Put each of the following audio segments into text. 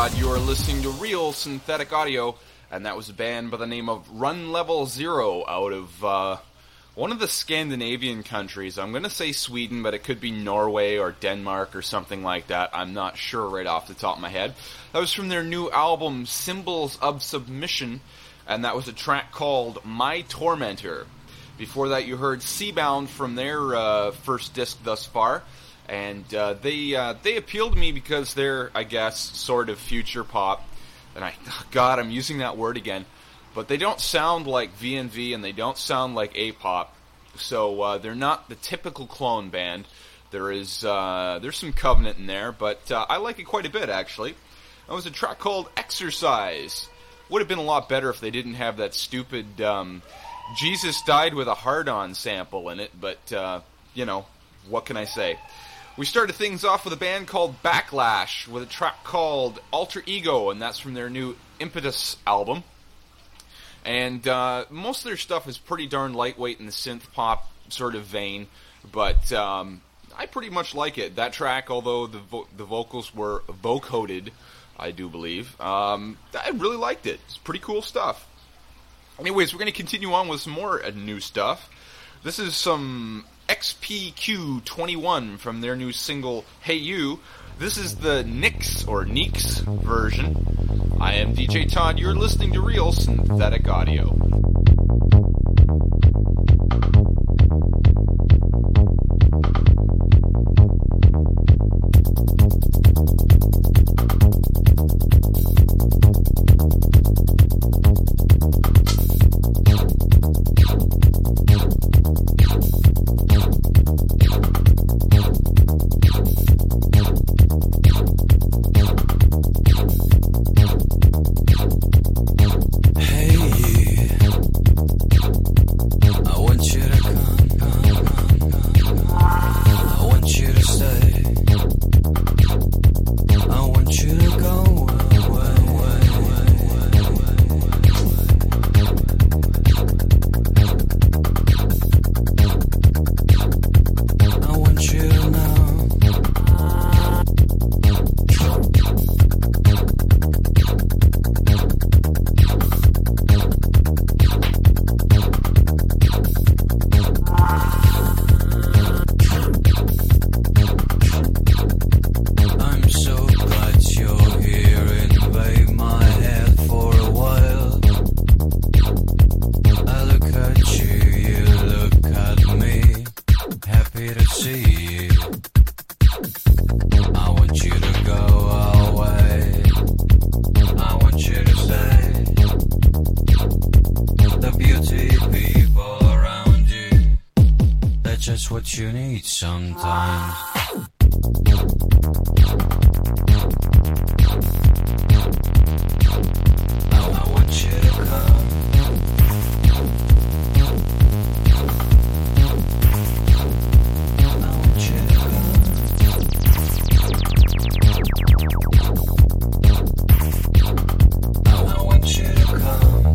Todd. You are listening to Real Synthetic Audio, and that was a band by the name of Run Level Zero out of one of the Scandinavian countries. I'm going to say Sweden, but it could be Norway or Denmark or something like that. I'm not sure right off the top of my head. That was from their new album, Symbols of Submission, and that was a track called My Tormentor. Before that, you heard Seabound from their first disc thus far. And they appeal to me because they're, I guess, sort of future pop. And I'm using that word again. But they don't sound like VNV and they don't sound like A-pop. So they're not the typical clone band. There's some Covenant in there, but I like it quite a bit, actually. That was a track called Exercise. Would have been a lot better if they didn't have that stupid Jesus Died with a Hard-On sample in it. But, what can I say? We started things off with a band called Backlash with a track called Alter Ego, and that's from their new Impetus album. And most of their stuff is pretty darn lightweight in the synth pop sort of vein, but I pretty much like it. That track, although the vocals were vocoded, I do believe, I really liked it. It's pretty cool stuff. Anyways, we're going to continue on with some more new stuff. This is some XPQ21 from their new single, Hey You. This is the Neeks version. I am DJ Todd. You're listening to Real Synthetic Audio. What you need sometimes. I want you to come. I want you to come. I want you to come.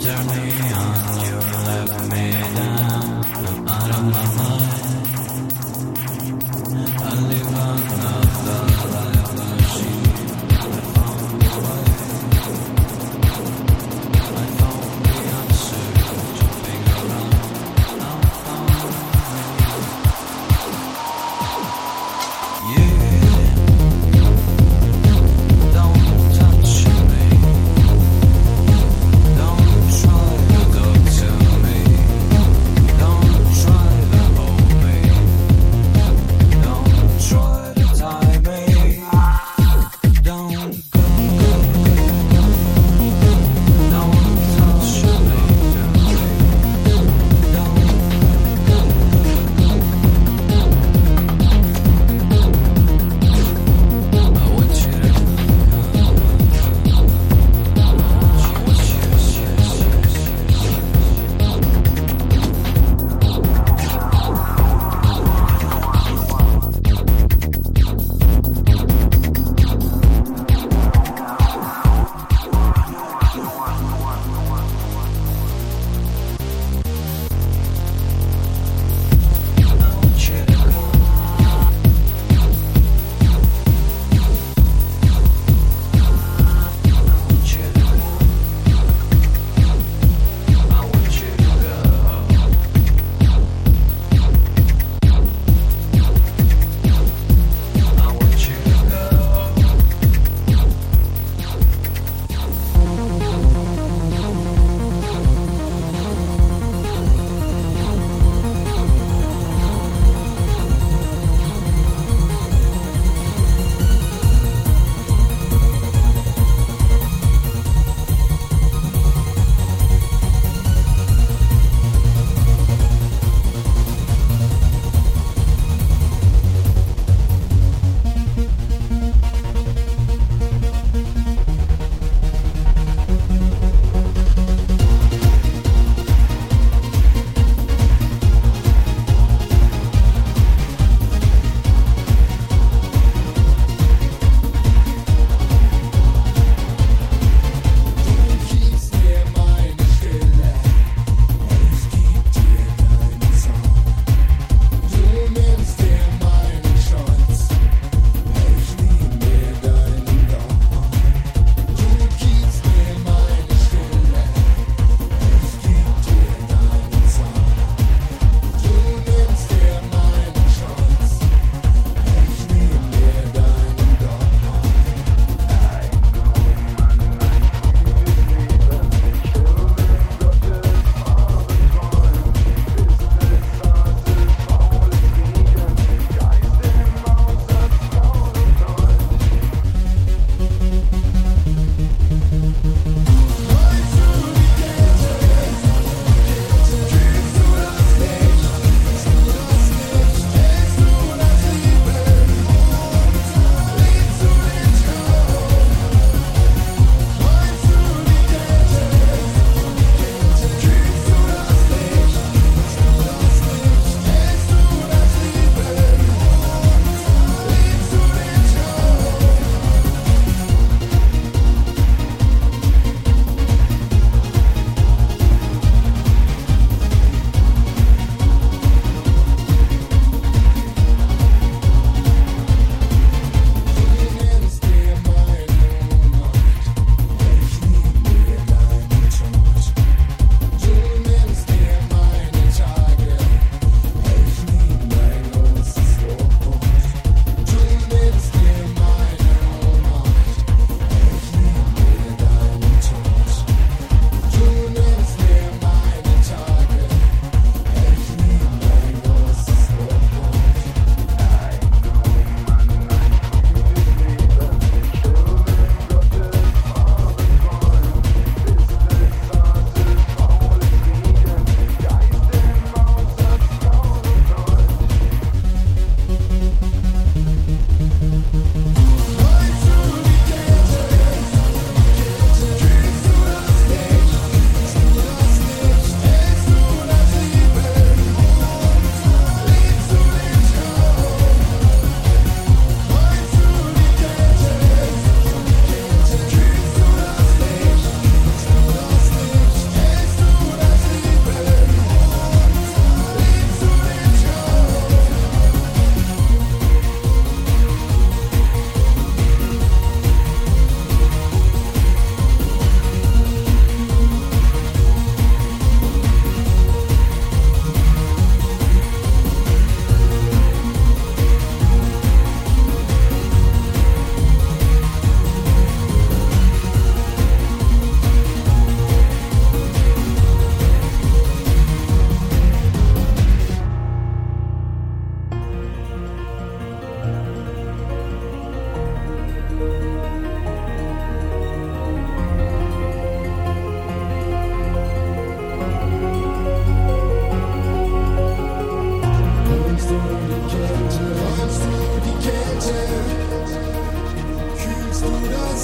turn me on, you left me down. I'm out of my mind. I live another life machine. I found the way. I found the answer, jumping around. I found me. Don't touch me. Don't try to talk to me.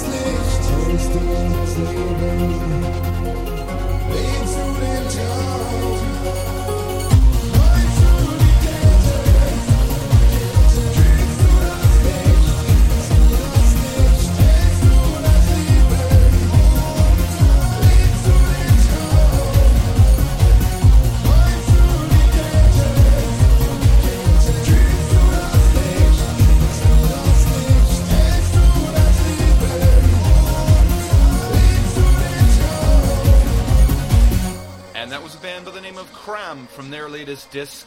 From their latest disc,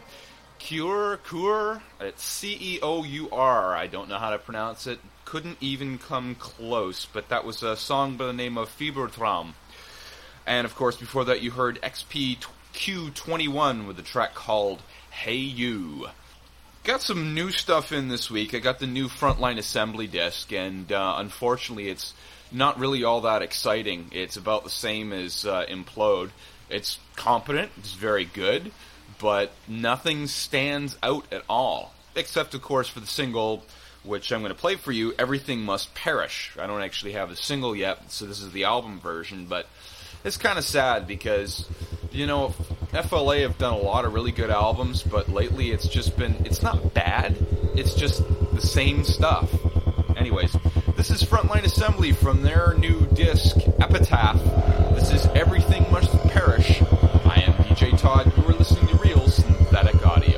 Cure, it's C-E-O-U-R, I don't know how to pronounce it, couldn't even come close, but that was a song by the name of Fiebertraum. And of course, before that you heard XPQ21 with a track called Hey You. Got some new stuff in this week. I got the new Frontline Assembly disc, and unfortunately it's not really all that exciting. It's about the same as Implode. It's competent, it's very good, but nothing stands out at all. Except, of course, for the single, which I'm going to play for you, Everything Must Perish. I don't actually have the single yet, so this is the album version, but it's kind of sad because, you know, FLA have done a lot of really good albums, but lately it's just been, it's not bad, it's just the same stuff. Anyways, this is Frontline Assembly from their new disc, Epitaph. This is Everything Must Perish. I am DJ Todd. You are listening to Real Synthetic Audio.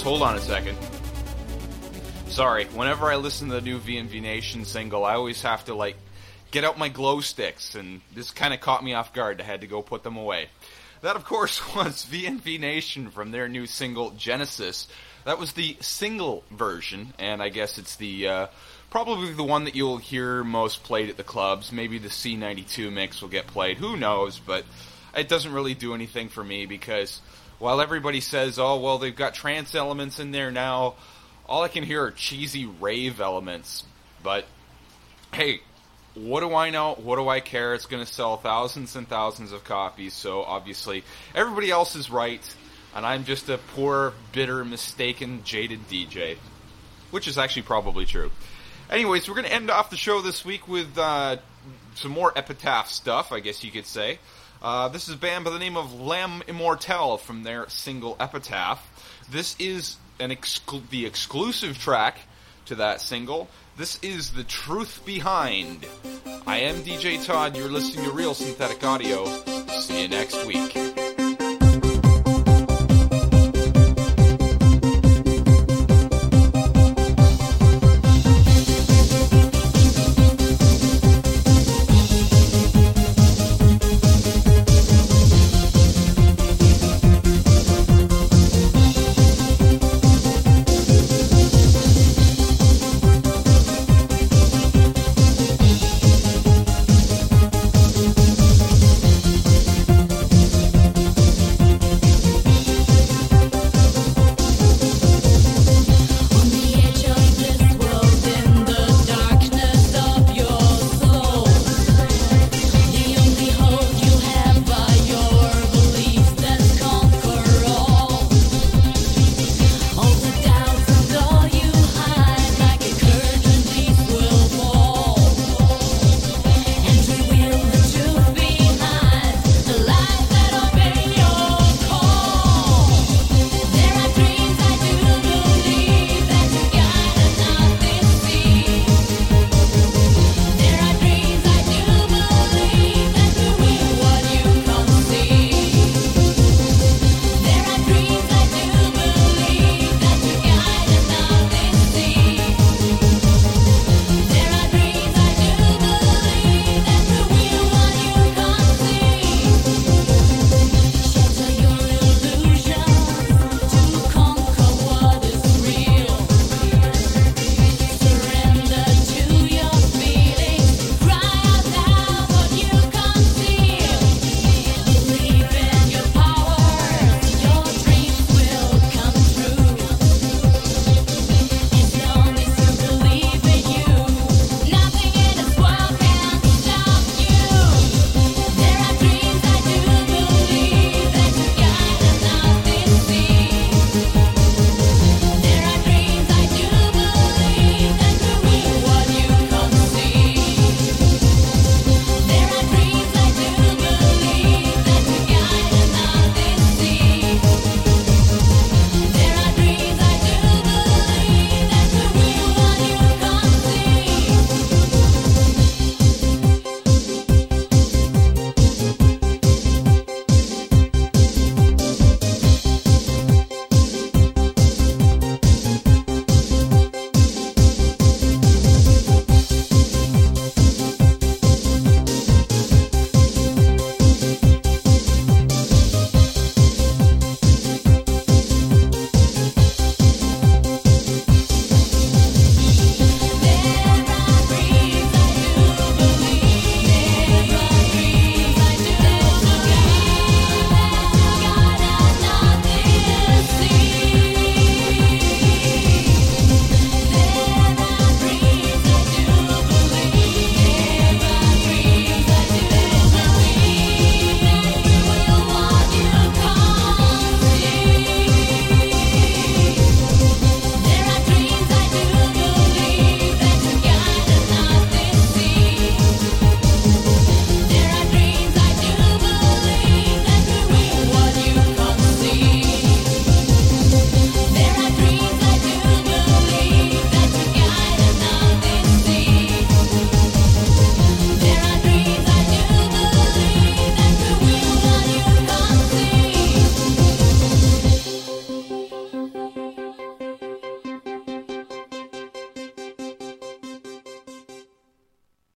hold on a second. Sorry, whenever I listen to the new VNV Nation single, I always have to, get out my glow sticks, and this kind of caught me off guard. I had to go put them away. That, of course, was VNV Nation from their new single, Genesis. That was the single version, and I guess it's the probably the one that you'll hear most played at the clubs. Maybe the C92 mix will get played. Who knows? But it doesn't really do anything for me because while everybody says, oh, well, they've got trance elements in there now, all I can hear are cheesy rave elements. But, hey, what do I know? What do I care? It's going to sell thousands and thousands of copies, so obviously everybody else is right, and I'm just a poor, bitter, mistaken, jaded DJ. Which is actually probably true. Anyways, we're going to end off the show this week with some more Epitaph stuff, I guess you could say. This is a band by the name of L'Âme Immortelle from their single Epitaph. This is the exclusive track to that single. This is The Truth Behind. I am DJ Todd. You're listening to Real Synthetic Audio. See you next week.